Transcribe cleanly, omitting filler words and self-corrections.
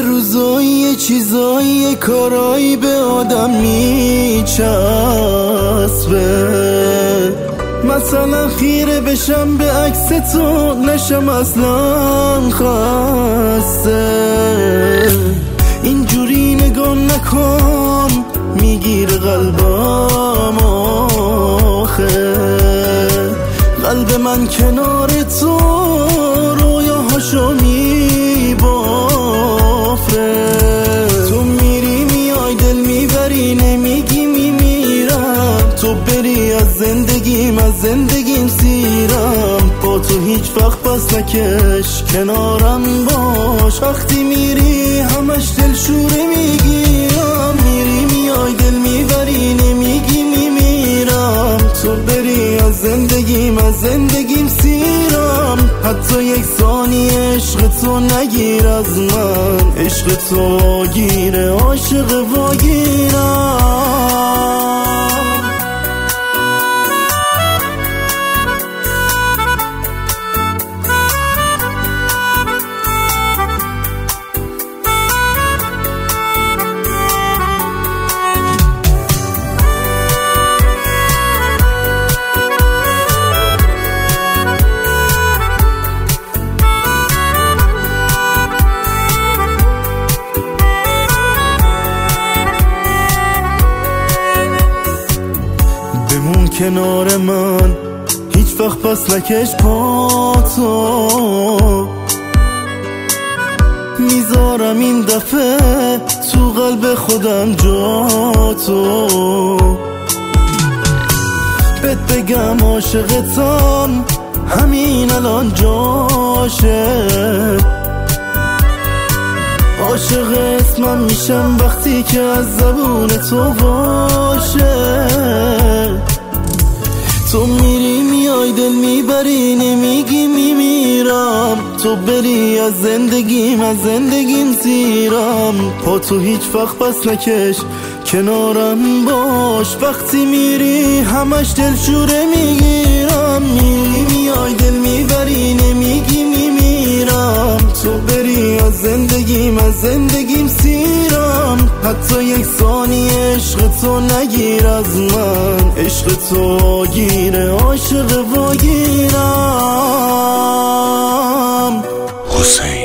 روزایی چیزایی کارایی به آدم میچسبه، مثلا خیره بشم به عکس تو نشم اصلا خسته. اینجوری نگاه نکن میگیر قلبم آخه، قلب من کنار تو رویاهاشو میبافه. تو میری میای دل میبری نمیگی میمیرم، تو بری از زندگیم سیرم. با تو هیچ وقت پس نکش کنارم باش، وقتی میری همش دل شوره میگیرم. میری میای دل میبری نمیگی میمیرم، تو بری از زندگیم سیرم. حتی یک ثانیه عشق تو نگیر از من، عشق تو گیره عاشق واگیرم. کنار من هیچ وقت پس نکش پاتو، میذارم این دفعه تو قلب خودم جا تو. بهت بگم عاشقتم همین الان جاشه، عاشق اسمم میشم وقتی که از زبون تو باشه. تو میری میای دل میبری نمیگی میمیرم، تو بری از زندگیم سیرم. پا تو هیچ وقت پس نکش کنارم باش، وقتی میری همش دل شوره میگیرم. میری میای دل میبری نمیگی میمیرم، تو بری از زندگیم سیرم. حتی یک ثانیه عشق تو نگیر از من، عشق تو گیره عاشق واگیرم. حسین